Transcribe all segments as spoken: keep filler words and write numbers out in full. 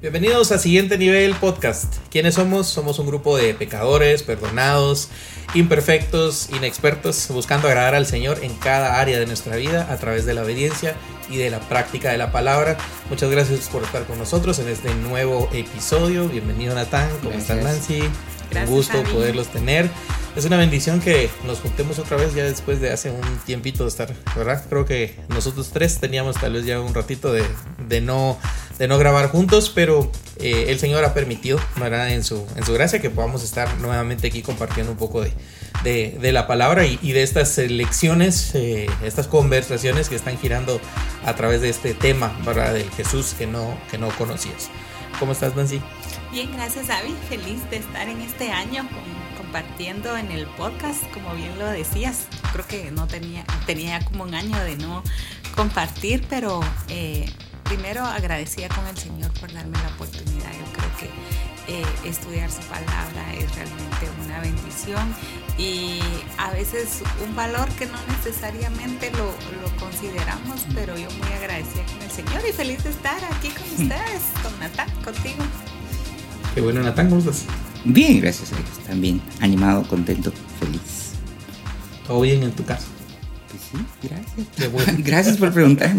Bienvenidos a Siguiente Nivel Podcast. ¿Quiénes somos? Somos un grupo de pecadores, perdonados, imperfectos, inexpertos, buscando agradar al Señor en cada área de nuestra vida a través de la obediencia y de la práctica de la palabra. Muchas gracias por estar con nosotros en este nuevo episodio. Bienvenido, Natán. ¿Cómo estás, Nancy? Gracias, un gusto Javi. poderlos tener. Es una bendición que nos juntemos otra vez ya después de hace un tiempito de estar, ¿verdad? Creo que nosotros tres teníamos tal vez ya un ratito de, de, no, de no grabar juntos, pero eh, el Señor ha permitido, ¿verdad? En su, en su gracia que podamos estar nuevamente aquí compartiendo un poco de, de, de la palabra y, y de estas lecciones, eh, estas conversaciones que están girando a través de este tema, ¿verdad? Del Jesús que no, que no conocías. ¿Cómo estás, Nancy? Bien, gracias, Avi. Feliz de estar en este año con, compartiendo en el podcast, como bien lo decías. Creo que no tenía, tenía como un año de no compartir, pero eh, primero agradecida con el Señor por darme la oportunidad. Yo creo que eh, estudiar su palabra es realmente una bendición y a veces un valor que no necesariamente lo, lo consideramos, pero yo muy agradecida con el Señor y feliz de estar aquí con ustedes, con Natán, contigo. Qué bueno, Natán, ¿cómo estás? Bien, gracias a Dios, también animado, contento, feliz. ¿Todo bien en tu casa? Pues sí, gracias. Qué bueno. Gracias por preguntar.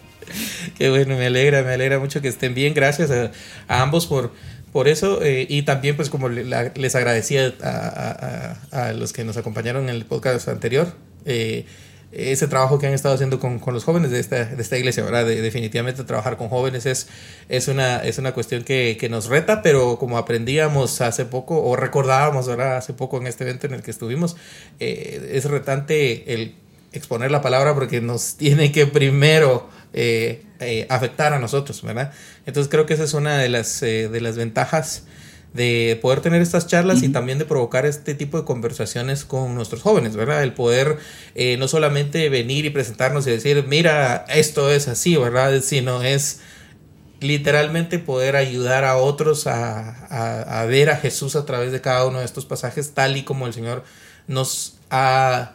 Qué bueno, me alegra, me alegra mucho que estén bien. Gracias a, a ambos por, por eso. Eh, y también, pues, como le, la, les agradecía a, a, a, a los que nos acompañaron en el podcast anterior, eh, ese trabajo que han estado haciendo con, con los jóvenes de esta, de esta iglesia, ¿verdad? De, definitivamente trabajar con jóvenes es, es, una, es una cuestión que, que nos reta, pero como aprendíamos hace poco, o recordábamos, ¿verdad? Hace poco en este evento en el que estuvimos, eh, es retante el exponer la palabra porque nos tiene que primero eh, eh, afectar a nosotros, ¿verdad? Entonces creo que esa es una de las, eh, de las ventajas de poder tener estas charlas, uh-huh, y también de provocar este tipo de conversaciones con nuestros jóvenes, ¿verdad? El poder eh, no solamente venir y presentarnos y decir, mira, esto es así, ¿verdad? Sino es literalmente poder ayudar a otros a, a, a ver a Jesús a través de cada uno de estos pasajes, tal y como el Señor nos ha,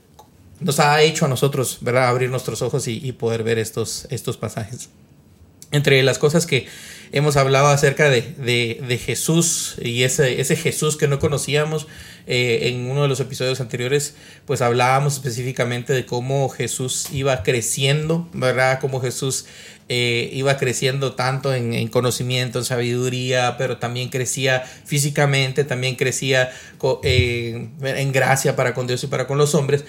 nos ha hecho a nosotros, ¿verdad? Abrir nuestros ojos y, y poder ver estos, estos pasajes. Entre las cosas que hemos hablado acerca de, de, de Jesús y ese, ese Jesús que no conocíamos, eh, en uno de los episodios anteriores, pues hablábamos específicamente de cómo Jesús iba creciendo, ¿verdad? Cómo Jesús eh, iba creciendo tanto en, en conocimiento, en sabiduría, pero también crecía físicamente, también crecía eh, en gracia para con Dios y para con los hombres.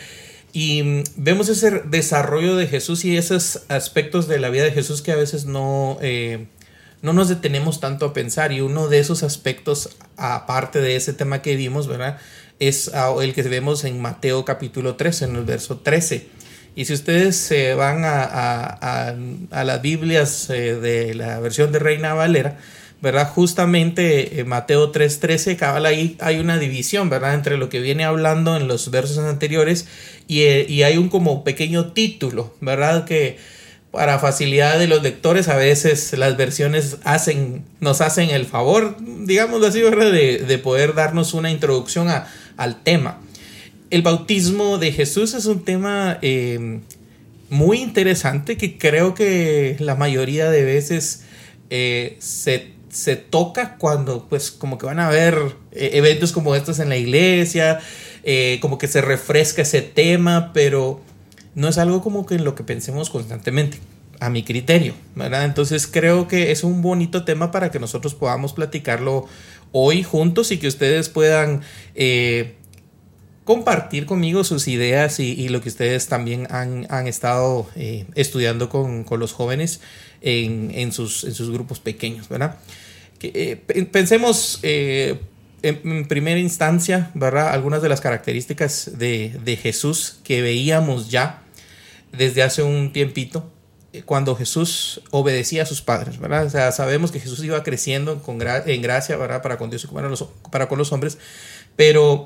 Y vemos ese desarrollo de Jesús y esos aspectos de la vida de Jesús que a veces no, eh, no nos detenemos tanto a pensar. Y uno de esos aspectos, aparte de ese tema que vimos, ¿verdad?, es el que vemos en Mateo capítulo trece, en el verso trece. Y si ustedes se eh, van a, a, a, a las Biblias eh, de la versión de Reina Valera, ¿verdad? Justamente eh, Mateo tres trece, cabal, ahí hay una división, ¿verdad?, entre lo que viene hablando en los versos anteriores y, eh, y hay un como pequeño título, ¿verdad?, que para facilidad de los lectores a veces las versiones hacen, nos hacen el favor, digámoslo así, ¿verdad?, de, de poder darnos una introducción a, al tema. El bautismo de Jesús es un tema eh, muy interesante que creo que la mayoría de veces eh, se se toca cuando pues como que van a haber eh, eventos como estos en la iglesia, eh, como que se refresca ese tema, pero no es algo como que en lo que pensemos constantemente, a mi criterio, ¿verdad? Entonces creo que es un bonito tema para que nosotros podamos platicarlo hoy juntos y que ustedes puedan eh, compartir conmigo sus ideas y, y lo que ustedes también han, han estado eh, estudiando con, con los jóvenes en, en, sus, en sus grupos pequeños, ¿verdad? Que, eh, pensemos eh, en, en primera instancia, ¿verdad?, algunas de las características de, de Jesús que veíamos ya desde hace un tiempito, cuando Jesús obedecía a sus padres, ¿verdad? O sea, sabemos que Jesús iba creciendo con gra- en gracia, ¿verdad?, para con Dios y para, los, para con los hombres, pero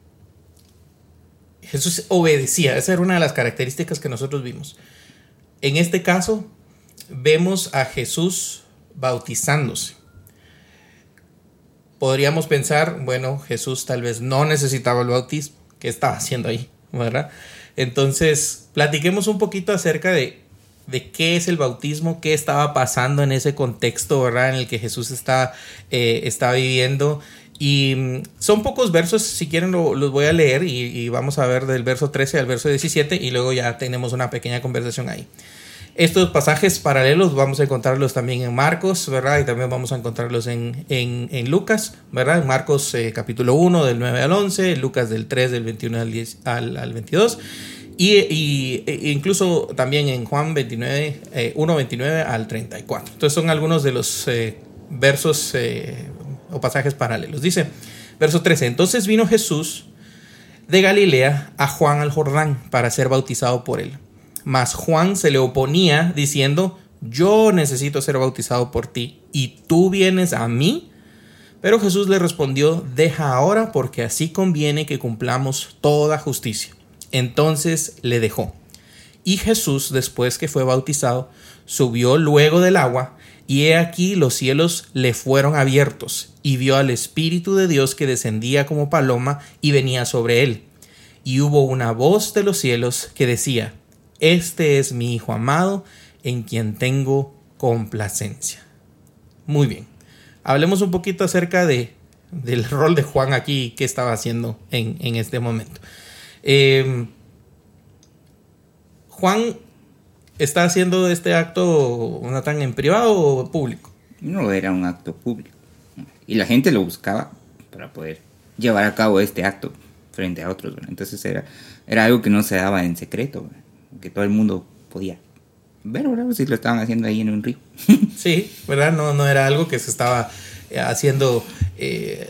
Jesús obedecía. Esa era una de las características que nosotros vimos. En este caso, vemos a Jesús bautizándose. Podríamos pensar, bueno, Jesús tal vez no necesitaba el bautismo. ¿Qué estaba haciendo ahí? ¿Verdad? Entonces, platiquemos un poquito acerca de de qué es el bautismo, qué estaba pasando en ese contexto, ¿verdad?, en el que Jesús está, eh, está viviendo. Y mm, son pocos versos, si quieren lo, los voy a leer y, y vamos a ver del verso trece al verso diecisiete y luego ya tenemos una pequeña conversación ahí. Estos pasajes paralelos vamos a encontrarlos también en Marcos, ¿verdad? Y también vamos a encontrarlos en, en, en Lucas, ¿verdad? En Marcos eh, capítulo uno del nueve al once, Lucas del tres del veintiuno al, diez, al, al veintidós y, y e incluso también en Juan veintinueve, eh, uno veintinueve al treinta y cuatro. Entonces son algunos de los eh, versos eh, o pasajes paralelos. Dice, verso trece, entonces vino Jesús de Galilea a Juan al Jordán para ser bautizado por él. Mas Juan se le oponía diciendo, yo necesito ser bautizado por ti y tú vienes a mí. Pero Jesús le respondió, deja ahora porque así conviene que cumplamos toda justicia. Entonces le dejó. Y Jesús, después que fue bautizado, subió luego del agua y he aquí los cielos le fueron abiertos y vio al Espíritu de Dios que descendía como paloma y venía sobre él. Y hubo una voz de los cielos que decía, este es mi Hijo amado, en quien tengo complacencia. Muy bien. Hablemos un poquito acerca de, del rol de Juan aquí, qué estaba haciendo en, en este momento. Eh, Juan está haciendo este acto, Natán, en privado o público. No era un acto público. Y la gente lo buscaba para poder llevar a cabo este acto frente a otros, ¿verdad? Entonces era, era algo que no se daba en secreto, ¿verdad?, que todo el mundo podía ver, ¿verdad? Si lo estaban haciendo ahí en un río. Sí, ¿verdad? No, no era algo que se estaba haciendo eh,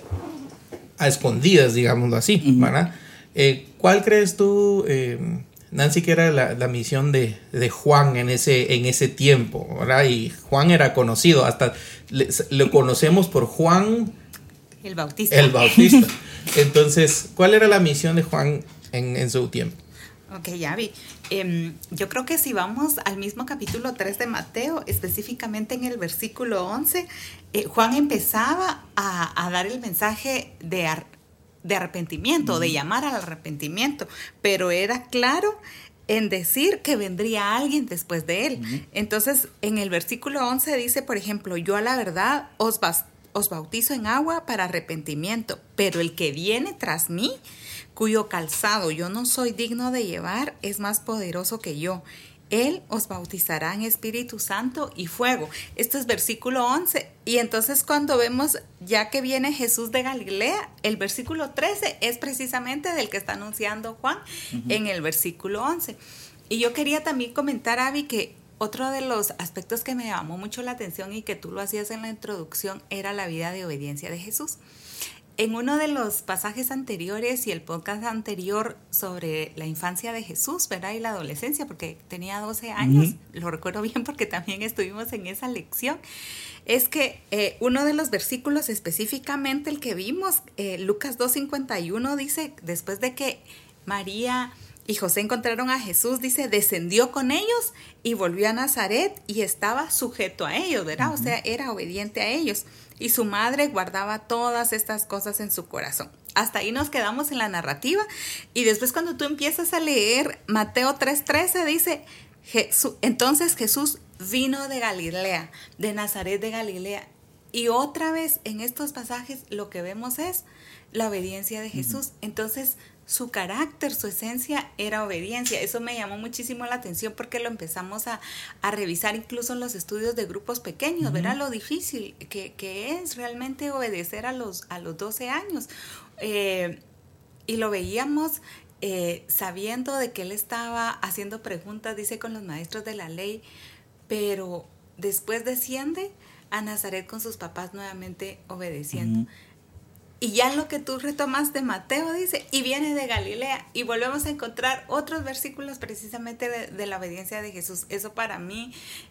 a escondidas, digámoslo así, ¿verdad? Eh, ¿Cuál crees tú, eh, Nancy, que era la, la misión de, de Juan en ese, en ese tiempo, ¿verdad? Y Juan era conocido, hasta le, lo conocemos por Juan el Bautista. El Bautista. Entonces, ¿cuál era la misión de Juan en, en su tiempo? Ok, ya vi. Eh, yo creo que si vamos al mismo capítulo tres de Mateo, específicamente en el versículo once, eh, Juan empezaba a, a dar el mensaje de, ar, de arrepentimiento, uh-huh. de llamar al arrepentimiento, pero era claro en decir que vendría alguien después de él. Uh-huh. Entonces, en el versículo once dice, por ejemplo, yo a la verdad os, bas, os bautizo en agua para arrepentimiento, pero el que viene tras mí, cuyo calzado yo no soy digno de llevar, es más poderoso que yo. Él os bautizará en Espíritu Santo y fuego. Esto es versículo once. Y entonces cuando vemos ya que viene Jesús de Galilea, el versículo trece es precisamente del que está anunciando Juan uh-huh. en el versículo once. Y yo quería también comentar, Abby, que otro de los aspectos que me llamó mucho la atención y que tú lo hacías en la introducción era la vida de obediencia de Jesús. En uno de los pasajes anteriores y el podcast anterior sobre la infancia de Jesús, ¿verdad? Y la adolescencia, porque tenía doce años, uh-huh. lo recuerdo bien porque también estuvimos en esa lección, es que eh, uno de los versículos específicamente el que vimos, eh, Lucas dos cincuenta y uno dice, después de que María y José encontraron a Jesús, dice, descendió con ellos y volvió a Nazaret y estaba sujeto a ellos, ¿verdad? Uh-huh. O sea, era obediente a ellos. Y su madre guardaba todas estas cosas en su corazón. Hasta ahí nos quedamos en la narrativa. Y después cuando tú empiezas a leer Mateo tres trece, dice, Jesús, entonces Jesús vino de Galilea, de Nazaret de Galilea. Y otra vez en estos pasajes lo que vemos es la obediencia de Jesús. Uh-huh. Entonces su carácter, su esencia era obediencia. Eso me llamó muchísimo la atención porque lo empezamos a, a revisar incluso en los estudios de grupos pequeños, uh-huh. ¿verdad? Lo difícil que, que es realmente obedecer a los, a los doce años. Eh, y lo veíamos eh, sabiendo de que él estaba haciendo preguntas, dice, con los maestros de la ley, pero después desciende a Nazaret con sus papás nuevamente obedeciendo. Uh-huh. Y ya en lo que tú retomas de Mateo dice, y viene de Galilea, y volvemos a encontrar otros versículos precisamente de, de la obediencia de Jesús. Eso para mí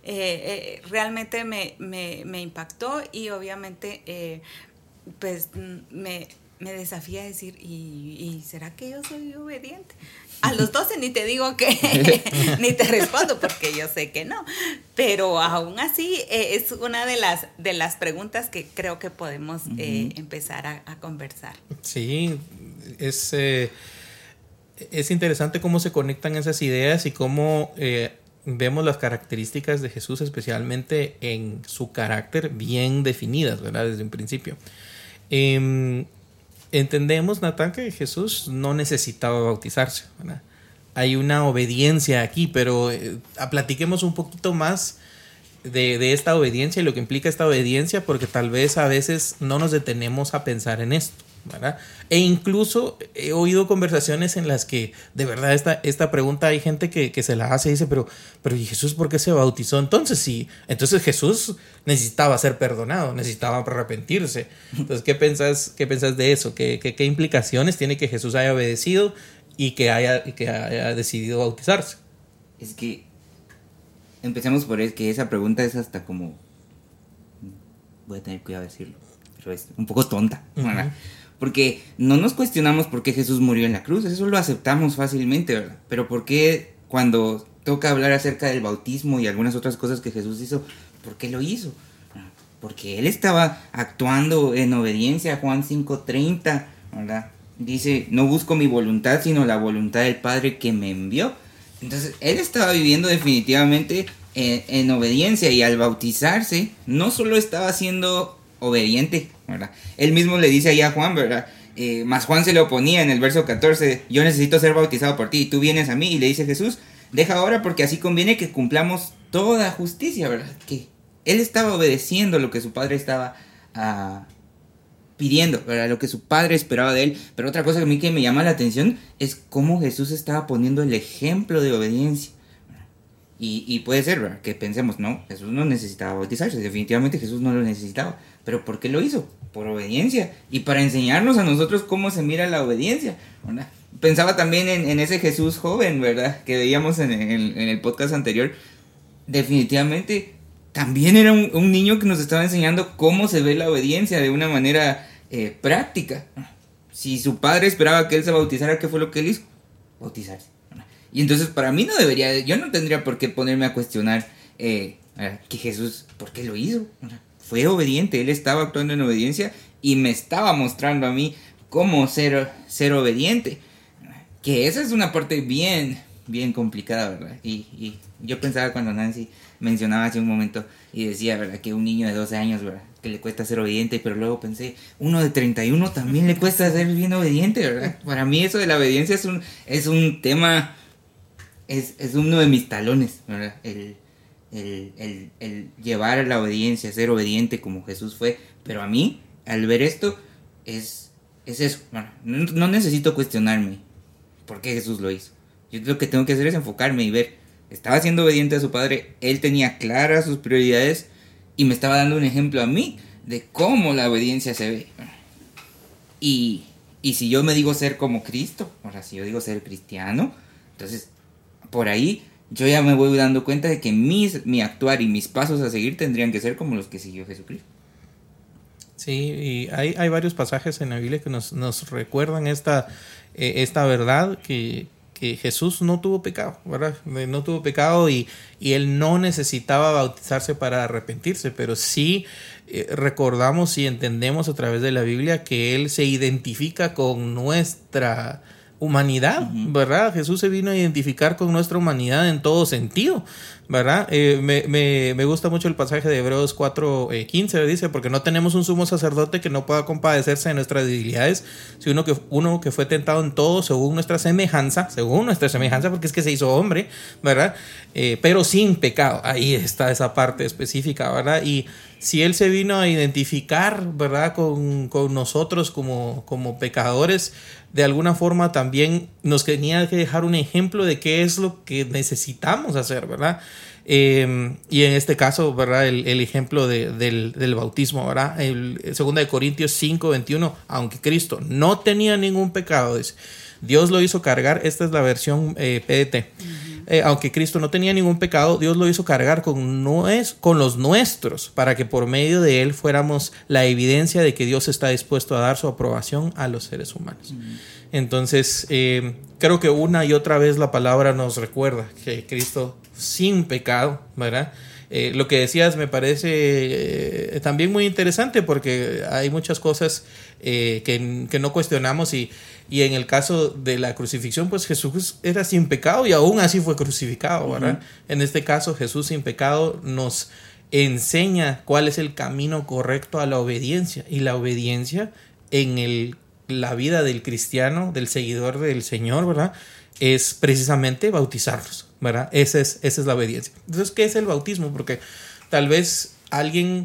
eh, eh, realmente me, me, me impactó y obviamente eh, pues me, me desafía a decir, ¿y, ¿y será que yo soy obediente? A los doce ni te digo que, ni te respondo porque yo sé que no, pero aún así eh, es una de las, de las preguntas que creo que podemos eh, uh-huh. empezar a, a conversar. Sí, es, eh, es interesante cómo se conectan esas ideas y cómo eh, vemos las características de Jesús, especialmente en su carácter, bien definidas, ¿verdad? Desde un principio. Eh, entendemos, Natán, que Jesús no necesitaba bautizarse, ¿verdad? Hay una obediencia aquí, pero eh, platiquemos un poquito más de, de esta obediencia y lo que implica esta obediencia, porque tal vez a veces no nos detenemos a pensar en esto, ¿verdad? E incluso he oído conversaciones en las que de verdad esta, esta pregunta hay gente que, que se la hace y dice, pero, pero ¿y Jesús por qué se bautizó? Entonces sí, entonces Jesús necesitaba ser perdonado, necesitaba arrepentirse. Entonces, ¿qué pensás, qué pensás de eso? ¿Qué, qué, qué implicaciones tiene que Jesús haya obedecido y que haya, que haya decidido bautizarse? Es que empecemos por es que esa pregunta es hasta como, voy a tener cuidado de decirlo, pero es un poco tonta, ¿verdad? Uh-huh. Porque no nos cuestionamos por qué Jesús murió en la cruz, eso lo aceptamos fácilmente, ¿verdad? Pero por qué cuando toca hablar acerca del bautismo y algunas otras cosas que Jesús hizo, ¿por qué lo hizo? Porque él estaba actuando en obediencia a Juan cinco treinta, ¿verdad? Dice, no busco mi voluntad, sino la voluntad del Padre que me envió. Entonces, él estaba viviendo definitivamente en, en obediencia, y al bautizarse, no solo estaba siendo obediente, ¿verdad? Él mismo le dice ahí a Juan, ¿verdad? Eh, más Juan se le oponía en el verso catorce, yo necesito ser bautizado por ti, y tú vienes a mí, y le dice Jesús, deja ahora porque así conviene que cumplamos toda justicia, ¿verdad? Que él estaba obedeciendo lo que su padre estaba uh, pidiendo, ¿verdad? Lo que su padre esperaba de él. Pero otra cosa que a mí que me llama la atención es cómo Jesús estaba poniendo el ejemplo de obediencia. Y, y puede ser, ¿verdad?, que pensemos, no, Jesús no necesitaba bautizarse, definitivamente Jesús no lo necesitaba. ¿Pero por qué lo hizo? Por obediencia, y para enseñarnos a nosotros cómo se mira la obediencia, ¿verdad? Pensaba también en, en ese Jesús joven, ¿verdad?, que veíamos en, en, en el podcast anterior. Definitivamente también era un, un niño que nos estaba enseñando cómo se ve la obediencia de una manera eh, práctica. Si su padre esperaba que él se bautizara, ¿qué fue lo que él hizo? Bautizarse. Y entonces para mí no debería, yo no tendría por qué ponerme a cuestionar eh, que Jesús, ¿por qué lo hizo? Fue obediente, él estaba actuando en obediencia y me estaba mostrando a mí cómo ser, ser obediente. Que esa es una parte bien, bien complicada, ¿verdad? Y, y yo pensaba cuando Nancy mencionaba hace un momento y decía, ¿verdad?, que un niño de doce años, ¿verdad?, que le cuesta ser obediente, pero luego pensé, uno de treinta y uno también le cuesta ser bien obediente, ¿verdad? Para mí eso de la obediencia es un, es un tema... Es, es uno de mis talones, ¿verdad? El, el, el, el llevar a la obediencia, ser obediente como Jesús fue. Pero a mí, al ver esto, es, es eso. Bueno, no, no necesito cuestionarme por qué Jesús lo hizo. Yo lo que tengo que hacer es enfocarme y ver. Estaba siendo obediente a su padre, él tenía claras sus prioridades y me estaba dando un ejemplo a mí de cómo la obediencia se ve. Y, y si yo me digo ser como Cristo, ahora si yo digo ser cristiano, entonces... por ahí yo ya me voy dando cuenta de que mis, mi actuar y mis pasos a seguir tendrían que ser como los que siguió Jesucristo. Sí, y hay, hay varios pasajes en la Biblia que nos, nos recuerdan esta, eh, esta verdad, que, que Jesús no tuvo pecado, ¿verdad? No tuvo pecado y, y él no necesitaba bautizarse para arrepentirse, pero sí eh, recordamos y entendemos a través de la Biblia que él se identifica con nuestra humanidad, ¿verdad? Jesús se vino a identificar con nuestra humanidad en todo sentido, ¿verdad? Eh, me, me, me gusta mucho el pasaje de Hebreos cuatro quince, dice, porque no tenemos un sumo sacerdote que no pueda compadecerse de nuestras debilidades, sino uno que, uno que fue tentado en todo según nuestra semejanza, según nuestra semejanza, porque es que se hizo hombre, ¿verdad? Eh, pero sin pecado. Ahí está esa parte específica, ¿verdad? Y si él se vino a identificar, ¿verdad?, con, con nosotros como, como pecadores, de alguna forma también nos tenía que dejar un ejemplo de qué es lo que necesitamos hacer, ¿verdad? Eh, y en este caso, ¿verdad?, el, el ejemplo de, del, del bautismo, ¿verdad? El, el dos de Corintios cinco veintiuno, aunque Cristo no tenía ningún pecado, dice, Dios lo hizo cargar. Esta es la versión eh, P D T. Uh-huh. Eh, aunque Cristo no tenía ningún pecado, Dios lo hizo cargar con, nues, con los nuestros, para que por medio de él fuéramos la evidencia de que Dios está dispuesto a dar su aprobación a los seres humanos. Uh-huh. Entonces, eh, creo que una y otra vez la palabra nos recuerda que Cristo sin pecado, ¿verdad? Eh, lo que decías me parece eh, también muy interesante, porque hay muchas cosas eh, que, que no cuestionamos y Y en el caso de la crucifixión, pues Jesús era sin pecado y aún así fue crucificado, ¿verdad? Uh-huh. En este caso, Jesús sin pecado nos enseña cuál es el camino correcto a la obediencia. Y la obediencia en el, la vida del cristiano, del seguidor del Señor, ¿verdad? Es precisamente bautizarlos, ¿verdad? Esa es, esa es la obediencia. Entonces, ¿qué es el bautismo? Porque tal vez alguien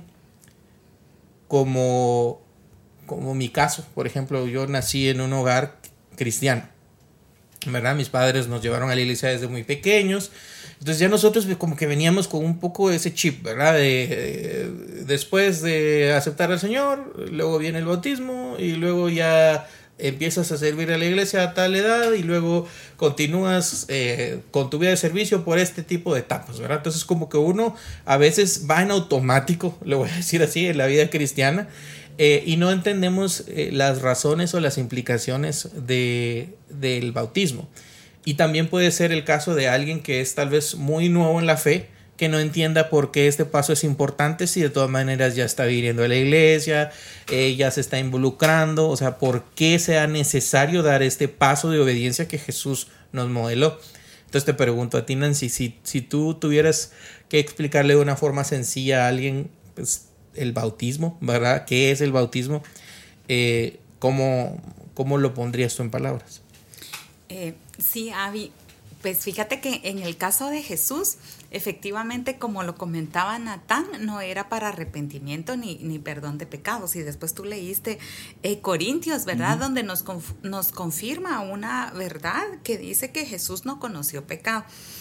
como... como mi caso, por ejemplo, yo nací en un hogar cristiano, ¿verdad? Mis padres nos llevaron a la iglesia desde muy pequeños, entonces ya nosotros como que veníamos con un poco ese chip, ¿verdad? De, de, después de aceptar al Señor, luego viene el bautismo y luego ya empiezas a servir a la iglesia a tal edad y luego continúas eh, con tu vida de servicio por este tipo de etapas, ¿verdad? Entonces como que uno a veces va en automático, le voy a decir así, en la vida cristiana. Eh, y no entendemos eh, las razones o las implicaciones de, del bautismo. Y también puede ser el caso de alguien que es tal vez muy nuevo en la fe, que no entienda por qué este paso es importante si de todas maneras ya está viniendo a la iglesia, eh, ya se está involucrando, o sea, por qué sea necesario dar este paso de obediencia que Jesús nos modeló. Entonces te pregunto a ti, Nancy, si, si tú tuvieras que explicarle de una forma sencilla a alguien, pues, el bautismo, ¿verdad? ¿Qué es el bautismo? Eh, ¿cómo, ¿Cómo lo pondrías tú en palabras? Eh, sí, Avi, pues fíjate que en el caso de Jesús, efectivamente, como lo comentaba Natán, no era para arrepentimiento ni, ni perdón de pecados. Y después tú leíste eh, Corintios, ¿verdad? Uh-huh. Donde nos, conf- nos confirma una verdad que dice que Jesús no conoció pecado.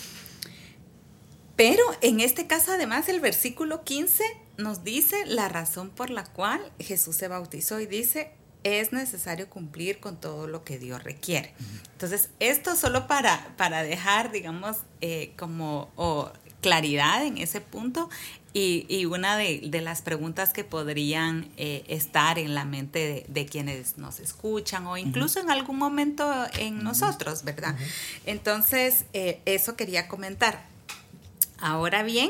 Pero en este caso, además, el versículo quince nos dice la razón por la cual Jesús se bautizó y dice, es necesario cumplir con todo lo que Dios requiere. Entonces, esto solo para, para dejar, digamos, eh, como oh, claridad en ese punto y, y una de, de las preguntas que podrían eh, estar en la mente de, de quienes nos escuchan o incluso uh-huh. en algún momento en uh-huh. nosotros, ¿verdad? Uh-huh. Entonces, eh, eso quería comentar. Ahora bien,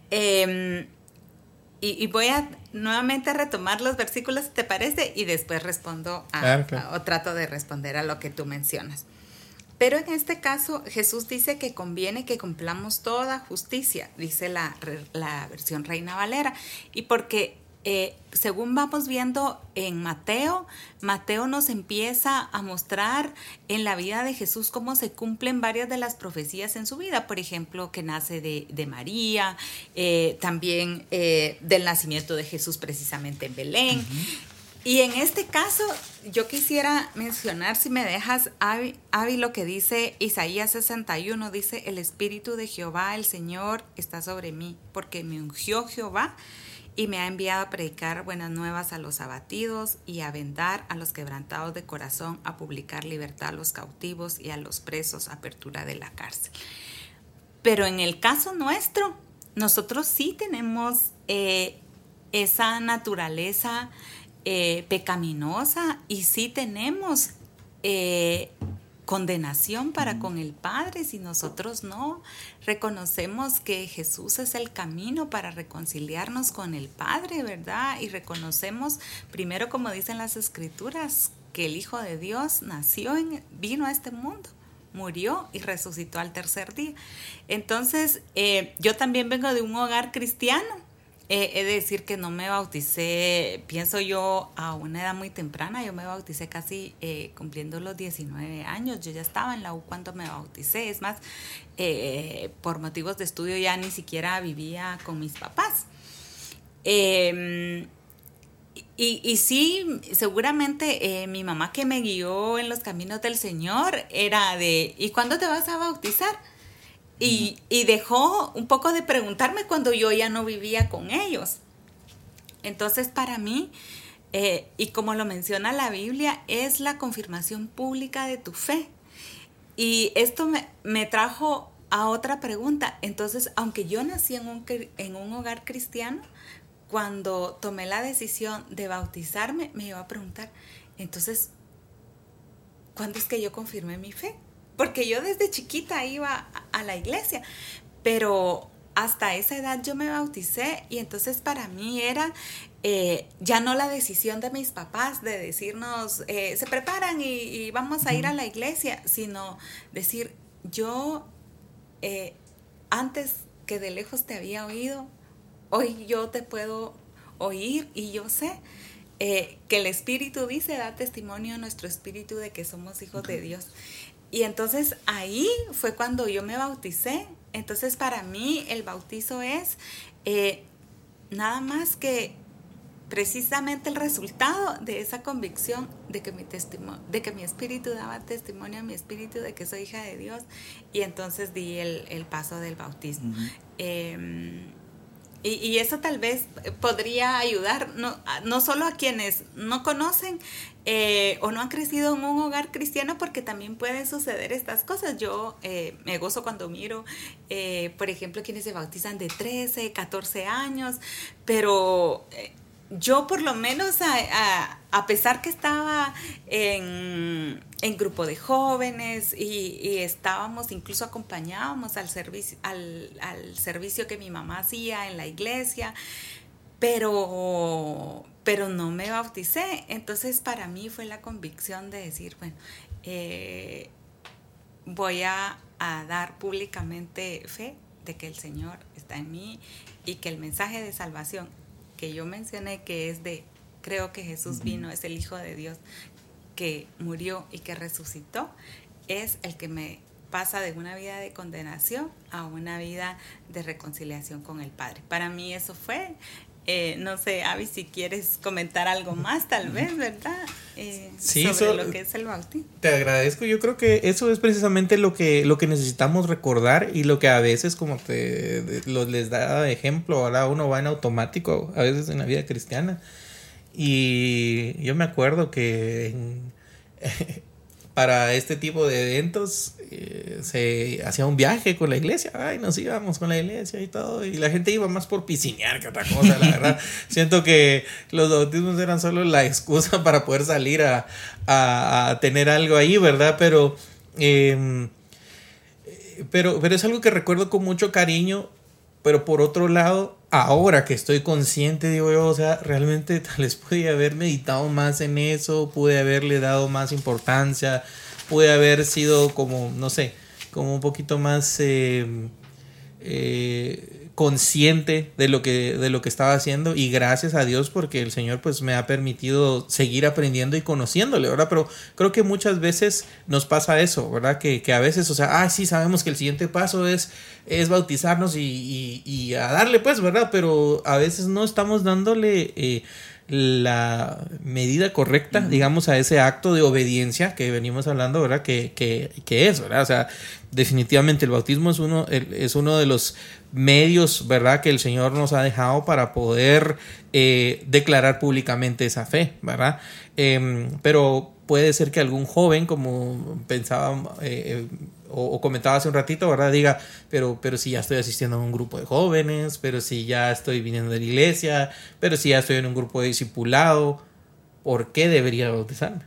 eh, y, y voy a nuevamente retomar los versículos, si te parece, y después respondo a, claro, claro. A, o trato de responder a lo que tú mencionas. Pero en este caso, Jesús dice que conviene que cumplamos toda justicia, dice la, la versión Reina Valera, y porque eh, según vamos viendo en Mateo, Mateo nos empieza a mostrar en la vida de Jesús cómo se cumplen varias de las profecías en su vida, por ejemplo, que nace de, de María, eh, también eh, del nacimiento de Jesús precisamente en Belén. Uh-huh. Y en este caso, yo quisiera mencionar, si me dejas, Avi, Avi, lo que dice Isaías sesenta y uno, dice, el Espíritu de Jehová, el Señor, está sobre mí, porque me ungió Jehová y me ha enviado a predicar buenas nuevas a los abatidos y a vendar a los quebrantados de corazón, a publicar libertad a los cautivos y a los presos, apertura de la cárcel. Pero en el caso nuestro, nosotros sí tenemos eh, esa naturaleza Eh, pecaminosa y sí tenemos eh, condenación para mm. con el Padre si nosotros no reconocemos que Jesús es el camino para reconciliarnos con el Padre, ¿verdad? Y reconocemos primero, como dicen las Escrituras, que el Hijo de Dios nació, en, vino a este mundo, murió y resucitó al tercer día. Entonces, eh, yo también vengo de un hogar cristiano. Eh, he de decir que no me bauticé, pienso yo, a una edad muy temprana. Yo me bauticé casi eh, cumpliendo los diecinueve años. Yo ya estaba en la U cuando me bauticé. Es más, eh, por motivos de estudio ya ni siquiera vivía con mis papás. Eh, y, y sí, seguramente eh, mi mamá, que me guió en los caminos del Señor, era de, ¿y cuándo te vas a bautizar? Y, y dejó un poco de preguntarme cuando yo ya no vivía con ellos. Entonces, para mí, eh, y como lo menciona la Biblia, es la confirmación pública de tu fe. Y esto me, me trajo a otra pregunta. Entonces, aunque yo nací en un, en un hogar cristiano, cuando tomé la decisión de bautizarme, me iba a preguntar, entonces, ¿cuándo es que yo confirmé mi fe? Porque yo desde chiquita iba a la iglesia, pero hasta esa edad yo me bauticé y entonces para mí era eh, ya no la decisión de mis papás de decirnos, eh, se preparan y, y vamos a ir a la iglesia, sino decir, yo eh, antes que de lejos te había oído, hoy yo te puedo oír y yo sé eh, que el Espíritu dice, da testimonio a nuestro espíritu de que somos hijos de Dios. Y entonces ahí fue cuando yo me bauticé. Entonces para mí el bautizo es eh, nada más que precisamente el resultado de esa convicción de que mi testimonio, de que mi espíritu daba testimonio a mi espíritu de que soy hija de Dios, y entonces di el, el paso del bautismo. Uh-huh. eh, y, y eso tal vez podría ayudar no, no solo a quienes no conocen eh, o no han crecido en un hogar cristiano, porque también pueden suceder estas cosas. Yo eh, me gozo cuando miro, eh, por ejemplo, quienes se bautizan de trece, catorce años, pero Eh, yo por lo menos, a, a, a pesar que estaba en, en grupo de jóvenes y, y estábamos, incluso acompañábamos al servicio, al, al servicio que mi mamá hacía en la iglesia, pero, pero no me bauticé. Entonces para mí fue la convicción de decir, bueno, eh, voy a, a dar públicamente fe de que el Señor está en mí y que el mensaje de salvación que yo mencioné, que es de, creo que Jesús vino, es el Hijo de Dios que murió y que resucitó, es el que me pasa de una vida de condenación a una vida de reconciliación con el Padre. Para mí eso fue, eh, no sé, Avi, si quieres comentar algo más, tal vez, ¿verdad? Eh, sí, sobre so, lo que es el bautismo. Te agradezco. Yo creo que eso es precisamente lo que, lo que necesitamos recordar, y lo que a veces, como te lo, les da ejemplo, ahora uno va en automático a veces en la vida cristiana. Y yo me acuerdo que en, para este tipo de eventos eh, se hacía un viaje con la iglesia. Ay, nos íbamos con la iglesia y todo, y la gente iba más por piscinear que otra cosa, la verdad. Siento que los bautismos eran solo la excusa para poder salir a, a, a tener algo ahí, ¿verdad? Pero, eh, pero, pero es algo que recuerdo con mucho cariño. Pero por otro lado, ahora que estoy consciente, digo yo, o sea, realmente tal vez pude haber meditado más en eso, pude haberle dado más importancia, pude haber sido como, no sé, como un poquito más eh, eh, consciente de lo que, de lo que estaba haciendo, y gracias a Dios porque el Señor pues me ha permitido seguir aprendiendo y conociéndole, ¿verdad? Pero creo que muchas veces nos pasa eso, ¿verdad? Que, que a veces, o sea, ah, sí, sabemos que el siguiente paso es, es bautizarnos y, y, y a darle pues, ¿verdad? Pero a veces no estamos dándole eh, la medida correcta, uh-huh. digamos, a ese acto de obediencia que venimos hablando, ¿verdad? Que, que, que es, ¿verdad? O sea, definitivamente el bautismo es uno, es uno de los medios, ¿verdad?, que el Señor nos ha dejado para poder eh, declarar públicamente esa fe, ¿verdad? Eh, pero puede ser que algún joven, como pensaba eh, o, o comentaba hace un ratito, ¿verdad?, diga, pero, pero si ya estoy asistiendo a un grupo de jóvenes, pero si ya estoy viniendo de la iglesia, pero si ya estoy en un grupo de discipulado, ¿por qué debería bautizarme?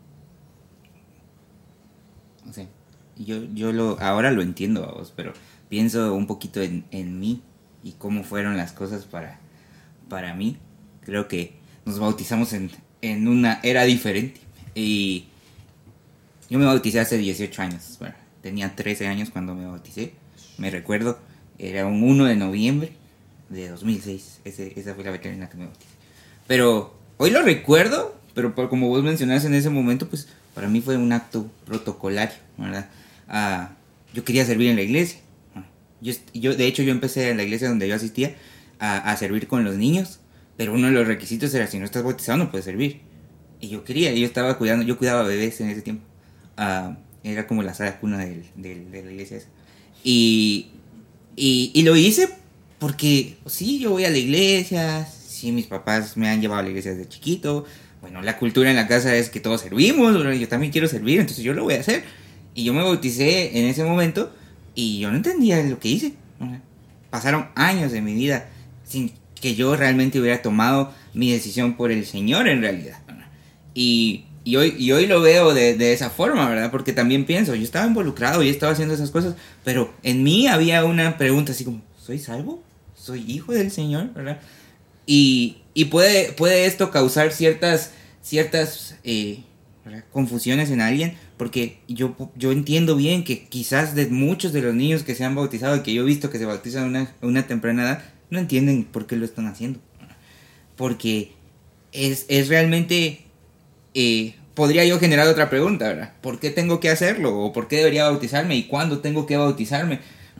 Sí. Yo, yo lo, ahora lo entiendo a vos, pero pienso un poquito en, en mí y cómo fueron las cosas para, para mí. Creo que nos bautizamos en, en una era diferente. Y yo me bauticé hace dieciocho años. Bueno, tenía trece años cuando me bauticé. Me recuerdo, era un uno de noviembre de dos mil seis. Ese, esa fue la fecha en la que me bauticé. Pero hoy lo recuerdo, pero por, como vos mencionaste en ese momento, pues para mí fue un acto protocolario, ¿verdad? Uh, yo quería servir en la iglesia. Yo, yo, de hecho, yo empecé en la iglesia donde yo asistía a, a servir con los niños, pero uno de los requisitos era, si no estás bautizado no puedes servir. Y yo quería, yo estaba cuidando, yo cuidaba bebés en ese tiempo. Uh, era como la sala cuna del, del, de la iglesia esa. Y, y, y lo hice porque, sí, yo voy a la iglesia, sí, mis papás me han llevado a la iglesia desde chiquito. Bueno, la cultura en la casa es que todos servimos, yo también quiero servir, entonces yo lo voy a hacer. Y yo me bauticé en ese momento y yo no entendía lo que hice. Pasaron años de mi vida sin que yo realmente hubiera tomado mi decisión por el Señor en realidad. Y, y, hoy, y hoy lo veo de, de esa forma, ¿verdad? Porque también pienso, yo estaba involucrado y estaba haciendo esas cosas, pero en mí había una pregunta así como, ¿soy salvo? ¿Soy hijo del Señor? ¿Verdad? Y, y puede, puede esto causar ciertas, ciertas eh, confusiones en alguien, porque yo, yo entiendo bien que quizás de muchos de los niños que se han bautizado y que yo he visto que se bautizan a una, a una temprana edad, no entienden por qué lo están haciendo. Porque es, es realmente... Eh, podría yo generar otra pregunta, ¿verdad? ¿Por qué tengo que hacerlo? ¿O por qué debería bautizarme? ¿Y cuándo tengo que bautizarme?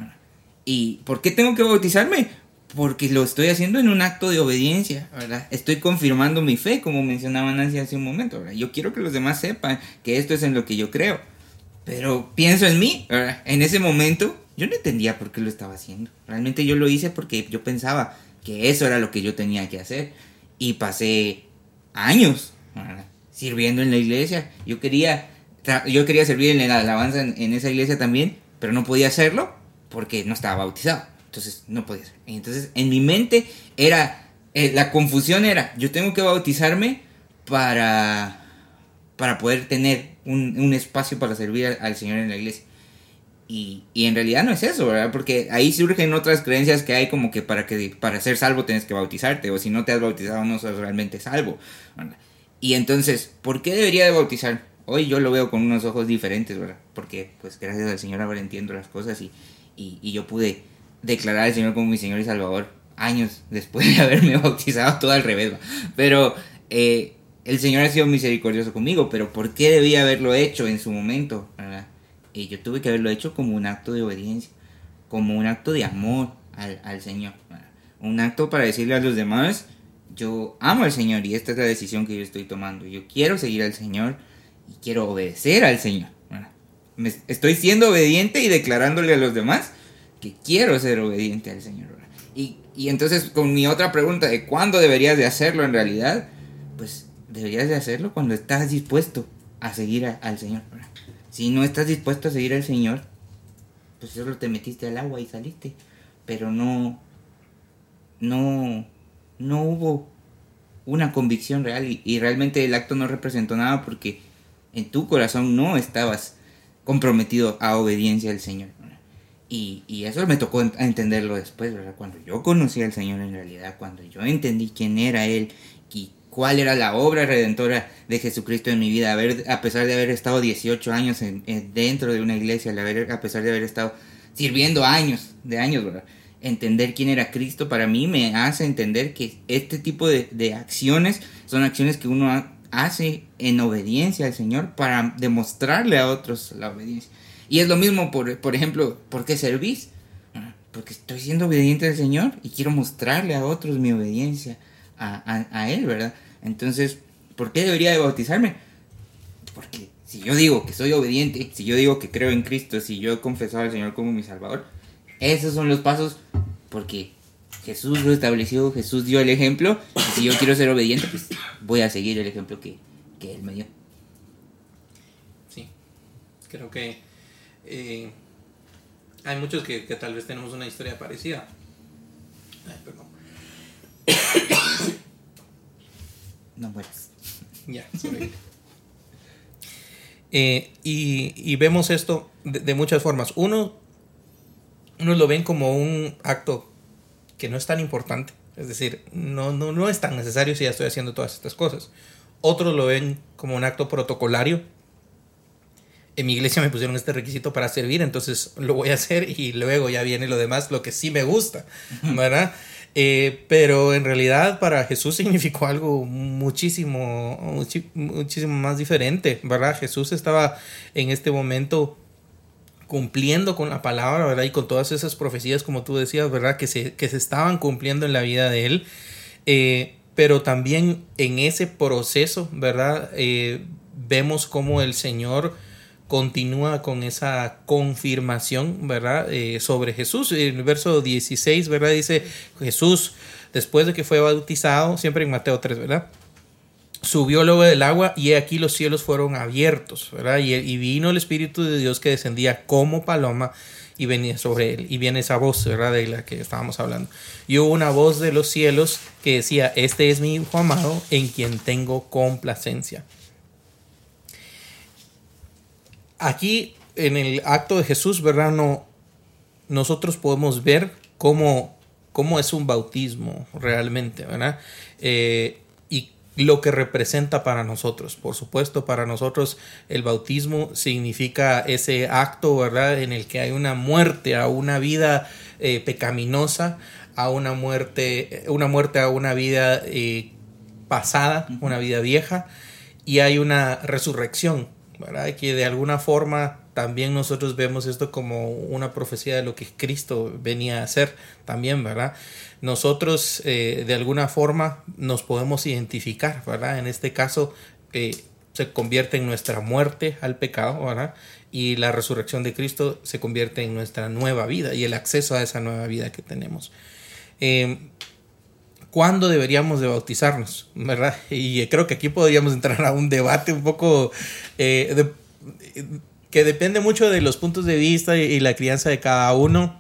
¿Y por qué tengo que bautizarme? Porque lo estoy haciendo en un acto de obediencia, ¿verdad? Estoy confirmando mi fe, como mencionaba Nancy hace un momento, ¿verdad? Yo quiero que los demás sepan que esto es en lo que yo creo. Pero pienso en mí, ¿verdad? En ese momento yo no entendía por qué lo estaba haciendo. Realmente yo lo hice porque yo pensaba que eso era lo que yo tenía que hacer. Y pasé años, ¿verdad?, sirviendo en la iglesia. Yo quería, yo quería servir en la alabanza en, en esa iglesia también, pero no podía hacerlo porque no estaba bautizado. Entonces no podía ser. Entonces en mi mente era, eh, la confusión era, yo tengo que bautizarme para, para poder tener un, un espacio para servir al, al Señor en la iglesia. Y, y en realidad no es eso, ¿verdad? Porque ahí surgen otras creencias que hay, como que para, que para ser salvo tienes que bautizarte, o si no te has bautizado no sos realmente salvo, ¿verdad? Y entonces, ¿por qué debería de bautizar? Hoy yo lo veo con unos ojos diferentes, ¿verdad? Porque pues gracias al Señor ahora entiendo las cosas y, y, y yo pude declarar al Señor como mi Señor y Salvador años después de haberme bautizado, todo al revés, ¿va? Pero eh, el Señor ha sido misericordioso conmigo, pero ¿por qué debía haberlo hecho en su momento, ¿verdad? Y yo tuve que haberlo hecho como un acto de obediencia, como un acto de amor al, al Señor, ¿verdad? Un acto para decirle a los demás, yo amo al Señor y esta es la decisión que yo estoy tomando. Yo quiero seguir al Señor y quiero obedecer al Señor, ¿verdad? Me estoy siendo obediente y declarándole a los demás que quiero ser obediente al Señor, ¿verdad? Y, y entonces con mi otra pregunta de cuándo deberías de hacerlo en realidad, pues deberías de hacerlo cuando estás dispuesto a seguir a, al Señor, ¿verdad? Si no estás dispuesto a seguir al Señor, pues solo te metiste al agua y saliste, pero no, no, no hubo una convicción real y, y realmente el acto no representó nada porque en tu corazón no estabas comprometido a obediencia al Señor, ¿verdad? Y, y eso me tocó entenderlo después, ¿verdad? Cuando yo conocí al Señor en realidad, cuando yo entendí quién era Él y cuál era la obra redentora de Jesucristo en mi vida, a, ver, a pesar de haber estado dieciocho años en, en, dentro de una iglesia, a, ver, a pesar de haber estado sirviendo años, de años, ¿verdad? Entender quién era Cristo para mí me hace entender que este tipo de, de acciones son acciones que uno ha, hace en obediencia al Señor para demostrarle a otros la obediencia. Y es lo mismo, por, por ejemplo, ¿por qué servís? Porque estoy siendo obediente al Señor y quiero mostrarle a otros mi obediencia a, a, a Él, ¿verdad? Entonces, ¿por qué debería de bautizarme? Porque si yo digo que soy obediente, si yo digo que creo en Cristo, si yo he confesado al Señor como mi Salvador, esos son los pasos porque Jesús lo estableció, Jesús dio el ejemplo, y si yo quiero ser obediente, pues voy a seguir el ejemplo que, que Él me dio. Sí, creo que eh, hay muchos que, que tal vez tenemos una historia parecida. Ay, perdón. No mueres. Ya, sorry. eh, y, y vemos esto de, de muchas formas. Uno, uno lo ven como un acto que no es tan importante. Es decir, no, no, no es tan necesario si ya estoy haciendo todas estas cosas. Otros lo ven como un acto protocolario. En mi iglesia me pusieron este requisito para servir, entonces lo voy a hacer y luego ya viene lo demás, lo que sí me gusta, ¿verdad? Eh, pero en realidad para Jesús significó algo muchísimo, muchi- muchísimo más diferente, ¿verdad? Jesús estaba en este momento cumpliendo con la palabra, ¿verdad? Y con todas esas profecías, como tú decías, ¿verdad? Que se, que se estaban cumpliendo en la vida de él. Eh, pero también en ese proceso, ¿verdad? Eh, vemos cómo el Señor continúa con esa confirmación, ¿verdad? Eh, sobre Jesús. En el verso dieciséis, ¿verdad? Dice Jesús, después de que fue bautizado, siempre en Mateo tres, ¿verdad? Subió luego del agua y aquí los cielos fueron abiertos, ¿verdad? Y, y vino el Espíritu de Dios que descendía como paloma y venía sobre él. Y viene esa voz, ¿verdad? De la que estábamos hablando. Y hubo una voz de los cielos que decía, este es mi Hijo amado en quien tengo complacencia. Aquí en el acto de Jesús, ¿verdad? No, nosotros podemos ver cómo, cómo es un bautismo realmente, ¿verdad? Eh, y lo que representa para nosotros. Por supuesto, para nosotros el bautismo significa ese acto, ¿verdad?, en el que hay una muerte a una vida eh, pecaminosa, a una muerte, una muerte a una vida eh, pasada, uh-huh. una vida vieja, y hay una resurrección, ¿verdad? Que de alguna forma también nosotros vemos esto como una profecía de lo que Cristo venía a hacer también, ¿verdad? Nosotros eh, de alguna forma nos podemos identificar, ¿verdad? En este caso eh, se convierte en nuestra muerte al pecado, ¿verdad? Y la resurrección de Cristo se convierte en nuestra nueva vida y el acceso a esa nueva vida que tenemos. Eh, ¿Cuándo deberíamos de bautizarnos? ¿Verdad? Y creo que aquí podríamos entrar a un debate un poco eh, de, que depende mucho de los puntos de vista y, y la crianza de cada uno.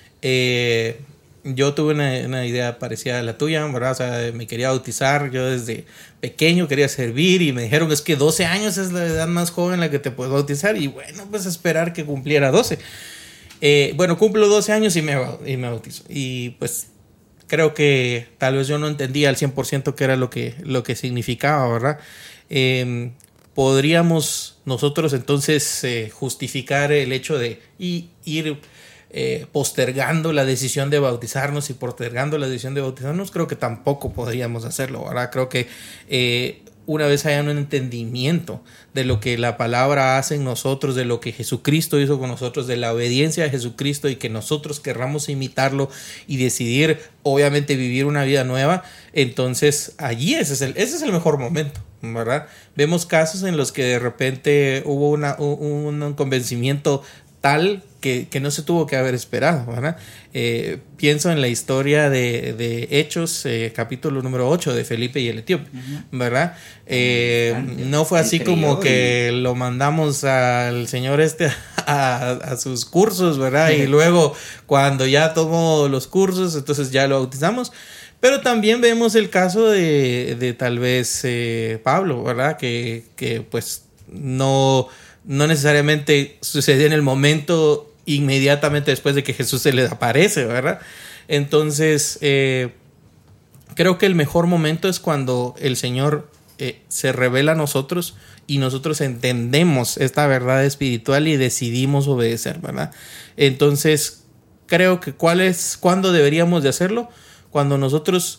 Eh, yo tuve una, una idea parecida a la tuya, ¿verdad? O sea, me quería bautizar, yo desde pequeño quería servir y me dijeron es que doce años es la edad más joven en la que te puedes bautizar y bueno, pues esperar que cumpliera doce. Eh, bueno, cumplo doce años y me, y me bautizo. Y pues creo que tal vez yo no entendía al cien por ciento qué era lo que, lo que significaba, ¿verdad? Eh, podríamos nosotros entonces eh, justificar el hecho de y, ir eh, postergando la decisión de bautizarnos y postergando la decisión de bautizarnos. Creo que tampoco podríamos hacerlo, ¿verdad? Creo que eh, una vez haya un entendimiento de lo que la palabra hace en nosotros, de lo que Jesucristo hizo con nosotros, de la obediencia a Jesucristo y que nosotros querramos imitarlo y decidir obviamente vivir una vida nueva, entonces allí ese es el, ese es el mejor momento, ¿verdad? Vemos casos en los que de repente hubo una, un, un convencimiento tal que, que no se tuvo que haber esperado, ¿verdad? Eh, pienso en la historia de, de Hechos, eh, capítulo número ocho de Felipe y el etíope, uh-huh. ¿verdad? Eh, no fue así como que lo mandamos al señor este a, a sus cursos, ¿verdad? Y luego cuando ya tomó los cursos, entonces ya lo bautizamos. Pero también vemos el caso de, de tal vez eh, Pablo, ¿verdad? Que, que pues no... no necesariamente sucedió en el momento inmediatamente después de que Jesús se le aparece, ¿verdad? Entonces, eh, creo que el mejor momento es cuando el Señor eh, se revela a nosotros y nosotros entendemos esta verdad espiritual y decidimos obedecer, ¿verdad? Entonces, creo que ¿cuál es, cuándo deberíamos de hacerlo? Cuando nosotros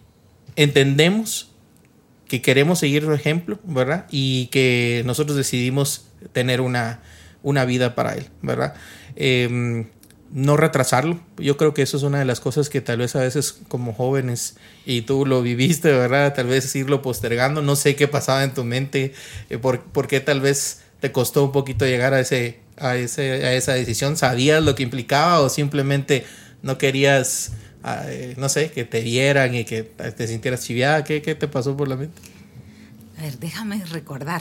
entendemos que queremos seguir su ejemplo, ¿verdad? Y que nosotros decidimos tener una, una vida para él, ¿verdad? Eh, no retrasarlo. Yo creo que eso es una de las cosas que tal vez a veces como jóvenes, y tú lo viviste, ¿verdad? Tal vez irlo postergando. No sé qué pasaba en tu mente, eh, por, por qué tal vez te costó un poquito llegar a, ese, a, ese, a esa decisión. ¿Sabías lo que implicaba o simplemente no querías... Eh, no sé, que te vieran y que te sintieras chiviada? ¿Qué, qué te pasó por la mente? A ver, déjame recordar.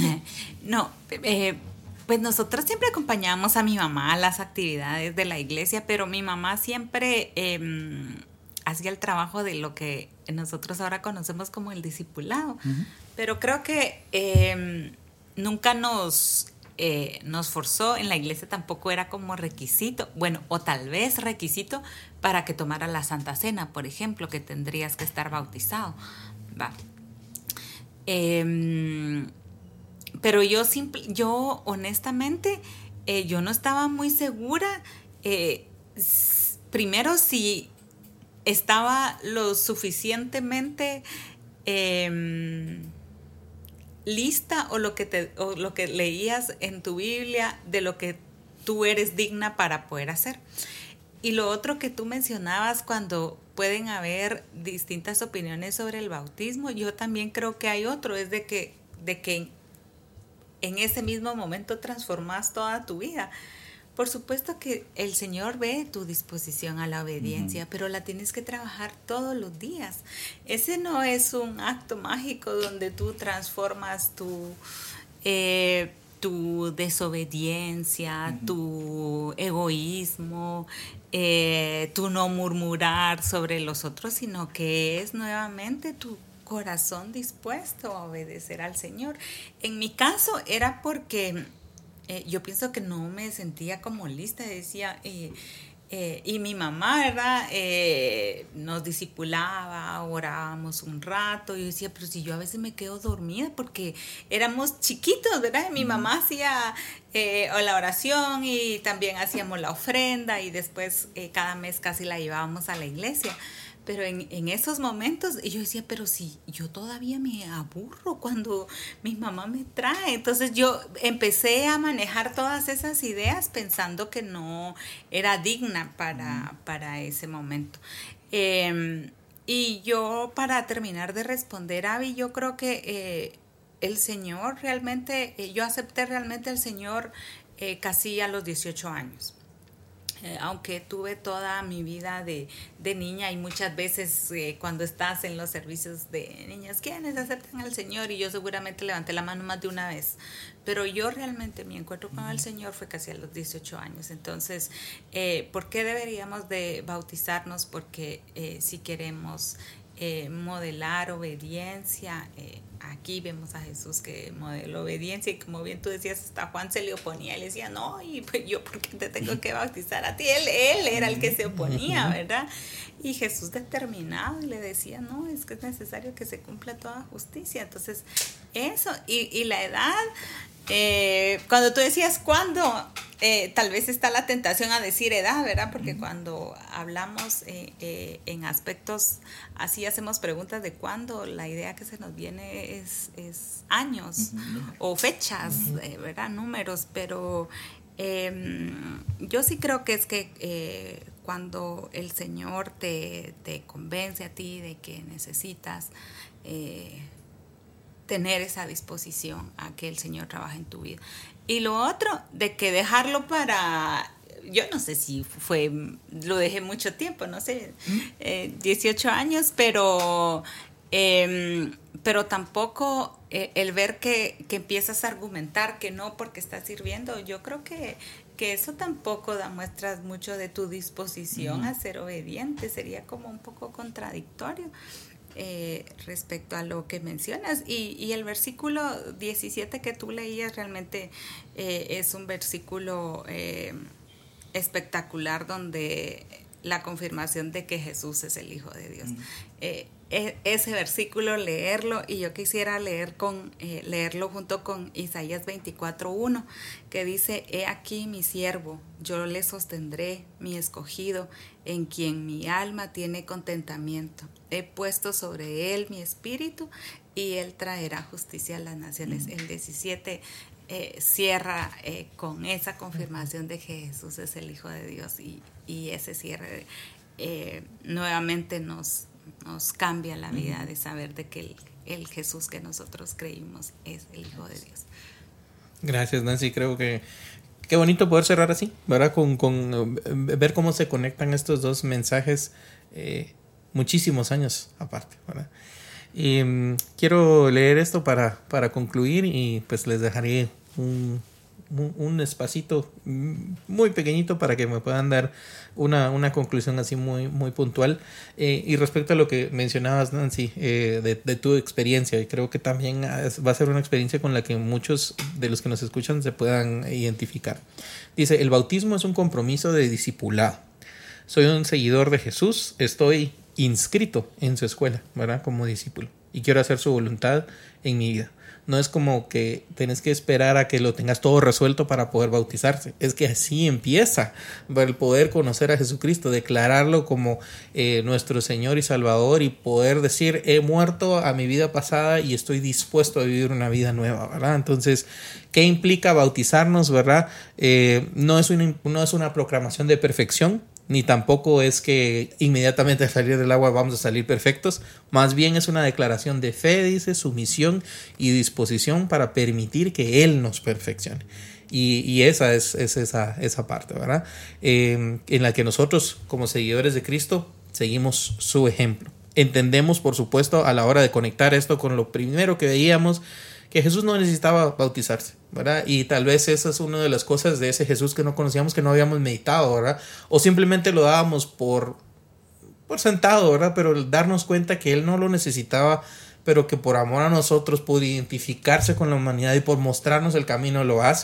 No, eh, pues nosotros siempre acompañábamos a mi mamá a las actividades de la iglesia, pero mi mamá siempre eh, hacía el trabajo de lo que nosotros ahora conocemos como el discipulado. Uh-huh. Pero creo que eh, nunca nos... Eh, nos forzó, en la iglesia tampoco era como requisito, bueno, o tal vez requisito para que tomara la Santa Cena, por ejemplo, que tendrías que estar bautizado. Va. Eh, pero yo, simple, yo honestamente, eh, yo no estaba muy segura, eh, s- primero si estaba lo suficientemente... Eh, lista o lo que te o lo que leías en tu Biblia de lo que tú eres digna para poder hacer. Y lo otro que tú mencionabas, cuando pueden haber distintas opiniones sobre el bautismo, yo también creo que hay otro, es de que de que en ese mismo momento transformas toda tu vida. Por supuesto que el Señor ve tu disposición a la obediencia, uh-huh. pero la tienes que trabajar todos los días. Ese no es un acto mágico donde tú transformas tu, eh, tu desobediencia, uh-huh. tu egoísmo, eh, tu no murmurar sobre los otros, sino que es nuevamente tu corazón dispuesto a obedecer al Señor. En mi caso era porque... Eh, yo pienso que no me sentía como lista, decía, eh, Eh, y mi mamá, ¿verdad? Eh, nos discipulaba, orábamos un rato. Y yo decía, pero si yo a veces me quedo dormida porque éramos chiquitos, ¿verdad? Y mi mamá hacía eh, la oración y también hacíamos la ofrenda y después eh, cada mes casi la llevábamos a la iglesia. Pero en, en esos momentos, y yo decía, pero si yo todavía me aburro cuando mi mamá me trae. Entonces yo empecé a manejar todas esas ideas pensando que no era digna para, para ese momento. Eh, y yo, para terminar de responder, Abby, yo creo que eh, el Señor realmente, eh, yo acepté realmente al Señor eh, casi a los dieciocho años. Eh, aunque tuve toda mi vida de, de niña y muchas veces eh, cuando estás en los servicios de niñas, ¿quiénes aceptan al Señor? Y yo seguramente levanté la mano más de una vez. Pero yo realmente mi encuentro con el Señor fue casi a los dieciocho años. Entonces, eh, ¿por qué deberíamos de bautizarnos? Porque eh, si queremos eh, modelar obediencia, eh, aquí vemos a Jesús que modeló obediencia y como bien tú decías, hasta Juan se le oponía, le decía, no, y pues yo, ¿por qué te tengo que bautizar a ti? Él, él era el que se oponía, ¿verdad? Y Jesús determinado y le decía, no, es que es necesario que se cumpla toda justicia. Entonces, eso, y, y la edad, eh, cuando tú decías cuándo, eh, tal vez está la tentación a decir edad, ¿verdad? Porque cuando hablamos eh, eh, en aspectos así, hacemos preguntas de cuándo, la idea que se nos viene es, es años uh-huh. o fechas, uh-huh. eh, ¿verdad? Números, pero eh, yo sí creo que es que eh, cuando el Señor te, te convence a ti de que necesitas eh, tener esa disposición a que el Señor trabaje en tu vida. Y lo otro, de que dejarlo para, yo no sé si fue, lo dejé mucho tiempo, no sé, eh, dieciocho años, pero, eh, pero tampoco eh, el ver que, que empiezas a argumentar que no porque estás sirviendo, yo creo que, que eso tampoco da muestras mucho de tu disposición uh-huh. a ser obediente, sería como un poco contradictorio. Eh, respecto a lo que mencionas y, y el versículo diecisiete que tú leías realmente eh, es un versículo eh, espectacular donde la confirmación de que Jesús es el Hijo de Dios. Mm. Eh, e- ese versículo, leerlo, y yo quisiera leer con, eh, leerlo junto con Isaías veinticuatro uno, que dice, he aquí mi siervo, yo le sostendré, mi escogido, en quien mi alma tiene contentamiento. He puesto sobre él mi espíritu y él traerá justicia a las naciones. Mm. El diecisiete eh, cierra eh, con esa confirmación de que Jesús es el Hijo de Dios y, y ese cierre eh, nuevamente nos, nos cambia la vida mm. de saber de que el, el Jesús que nosotros creímos es el Hijo de Dios. Gracias, Nancy. Creo que qué bonito poder cerrar así, ¿verdad? Con, con ver cómo se conectan estos dos mensajes eh, muchísimos años aparte, ¿verdad? Y um, quiero leer esto para, para concluir y pues les dejaré un, un, un espacito muy pequeñito para que me puedan dar una, una conclusión así muy, muy puntual. Eh, y respecto a lo que mencionabas, Nancy, eh, de, de tu experiencia, y creo que también va a ser una experiencia con la que muchos de los que nos escuchan se puedan identificar. Dice, el bautismo es un compromiso de discipulado. Soy un seguidor de Jesús, estoy inscrito en su escuela, ¿verdad? Como discípulo, y quiero hacer su voluntad en mi vida. No es como que tenés que esperar a que lo tengas todo resuelto para poder bautizarse. Es que así empieza el poder conocer a Jesucristo, declararlo como eh, nuestro Señor y Salvador y poder decir, he muerto a mi vida pasada y estoy dispuesto a vivir una vida nueva, ¿verdad? Entonces, ¿qué implica bautizarnos, verdad? Eh, no es una, no es una proclamación de perfección, ni tampoco es que inmediatamente al salir del agua vamos a salir perfectos. Más bien es una declaración de fe, dice, sumisión y disposición para permitir que Él nos perfeccione. Y, y esa es, es esa, esa parte, ¿verdad? Eh, en la que nosotros, como seguidores de Cristo, seguimos su ejemplo. Entendemos, por supuesto, a la hora de conectar esto con lo primero que veíamos, que Jesús no necesitaba bautizarse, ¿verdad? Y tal vez esa es una de las cosas de ese Jesús que no conocíamos, que no habíamos meditado, ¿verdad? O simplemente lo dábamos por, por sentado, ¿verdad? Pero darnos cuenta que Él no lo necesitaba, pero que por amor a nosotros, por identificarse con la humanidad y por mostrarnos el camino lo hace,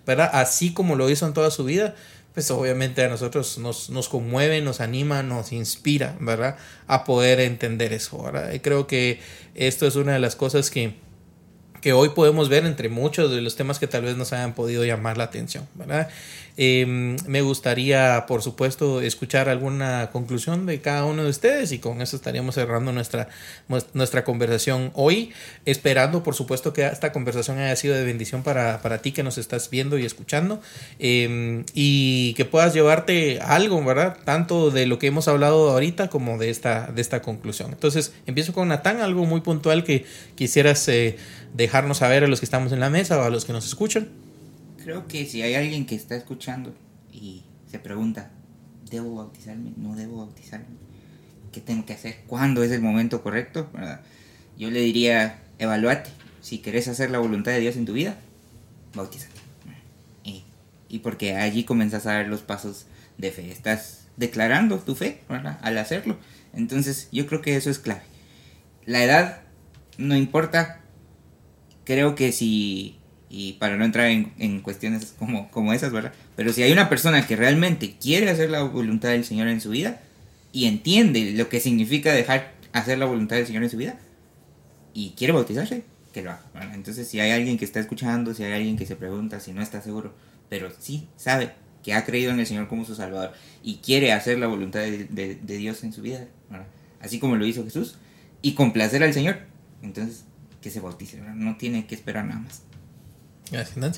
¿verdad? Así como lo hizo en toda su vida, pues obviamente a nosotros nos, nos conmueve, nos anima, nos inspira, ¿verdad? A poder entender eso, ¿verdad? Y creo que esto es una de las cosas que, que hoy podemos ver entre muchos de los temas que tal vez nos hayan podido llamar la atención, ¿verdad? Eh, me gustaría, por supuesto, escuchar alguna conclusión de cada uno de ustedes y con eso estaríamos cerrando nuestra, nuestra conversación hoy, esperando, por supuesto, que esta conversación haya sido de bendición para, para ti que nos estás viendo y escuchando, eh, y que puedas llevarte algo, ¿verdad? Tanto de lo que hemos hablado ahorita como de esta, de esta conclusión. Entonces, empiezo con Natán, algo muy puntual que quisieras eh, dejarnos saber a los que estamos en la mesa o a los que nos escuchan. Creo que si hay alguien que está escuchando y se pregunta, ¿debo bautizarme? ¿No debo bautizarme? ¿Qué tengo que hacer? ¿Cuándo es el momento correcto? ¿Verdad? Yo le diría, evalúate. Si querés hacer la voluntad de Dios en tu vida, bautízate. Y, y porque allí comenzás a ver los pasos de fe. Estás declarando tu fe, ¿verdad? Al hacerlo. Entonces yo creo que eso es clave. La edad no importa. Creo que si... Y para no entrar en, en cuestiones como, como esas, ¿verdad? Pero si hay una persona que realmente quiere hacer la voluntad del Señor en su vida y entiende lo que significa dejar hacer la voluntad del Señor en su vida y quiere bautizarse, que lo haga, ¿verdad? Entonces, si hay alguien que está escuchando, si hay alguien que se pregunta, si no está seguro, pero sí sabe que ha creído en el Señor como su Salvador y quiere hacer la voluntad de, de, de Dios en su vida, ¿verdad? Así como lo hizo Jesús, y complacer al Señor, entonces que se bautice, ¿verdad? No tiene que esperar nada más. Gracias, Nancy.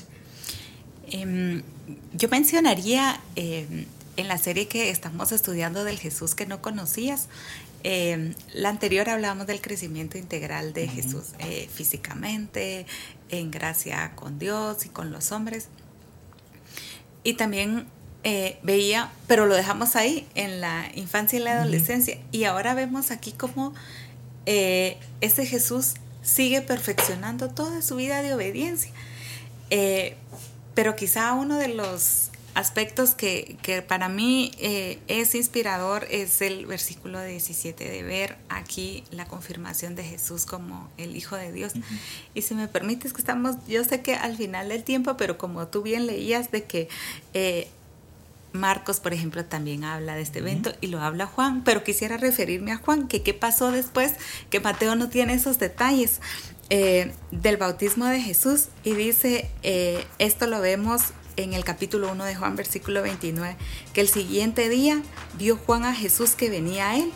Eh, yo mencionaría eh, en la serie que estamos estudiando del Jesús que no conocías, eh, la anterior hablábamos del crecimiento integral de uh-huh. Jesús, eh, físicamente, en gracia con Dios y con los hombres. Y también eh, veía, pero lo dejamos ahí, en la infancia y la adolescencia. Uh-huh. Y ahora vemos aquí cómo eh, ese Jesús sigue perfeccionando toda su vida de obediencia. Eh, pero quizá uno de los aspectos que, que para mí eh, es inspirador es el versículo diecisiete, de ver aquí la confirmación de Jesús como el Hijo de Dios. Uh-huh. Y si me permites que estamos, yo sé que al final del tiempo, pero como tú bien leías de que eh, Marcos, por ejemplo, también habla de este evento uh-huh. y lo habla Juan, pero quisiera referirme a Juan, que qué pasó después, que Mateo no tiene esos detalles. Eh, del bautismo de Jesús, y dice, eh, esto lo vemos en el capítulo uno de Juan, versículo veintinueve, que el siguiente día vio Juan a Jesús que venía a él,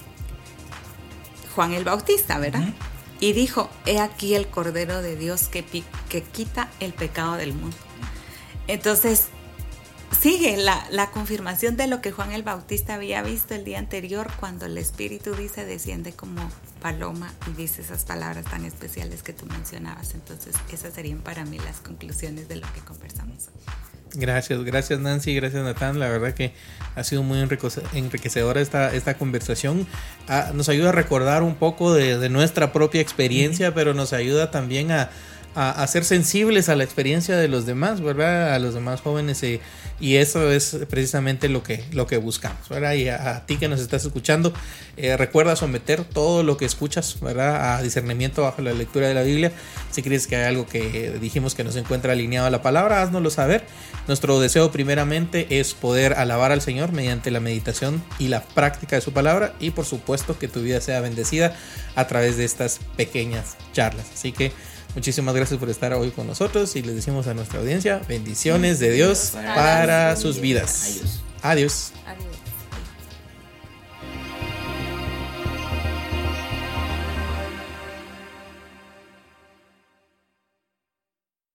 Juan el Bautista, ¿verdad? Uh-huh. Y dijo, he aquí el Cordero de Dios que, que quita el pecado del mundo. Entonces sigue la, la confirmación de lo que Juan el Bautista había visto el día anterior, cuando el Espíritu dice, desciende como paloma y dice esas palabras tan especiales que tú mencionabas. Entonces esas serían para mí las conclusiones de lo que conversamos hoy. Gracias, gracias Nancy, gracias Natán. La verdad que ha sido muy enriquecedora esta, esta conversación. Ah, nos ayuda a recordar un poco de, de nuestra propia experiencia, pero nos ayuda también a, a, a ser sensibles a la experiencia de los demás, ¿verdad? A los demás jóvenes, eh, y eso es precisamente lo que, lo que buscamos, ¿verdad? Y a, a ti que nos estás escuchando, eh, recuerda someter todo lo que escuchas, ¿verdad? A discernimiento bajo la lectura de la Biblia. Si crees que hay algo que dijimos que no se encuentra alineado a la palabra, haznoslo saber. Nuestro deseo primeramente es poder alabar al Señor mediante la meditación y la práctica de su palabra, y por supuesto que tu vida sea bendecida a través de estas pequeñas charlas. Así que muchísimas gracias por estar hoy con nosotros, y les decimos a nuestra audiencia, bendiciones de Dios para sus vidas. Adiós. Adiós. Adiós.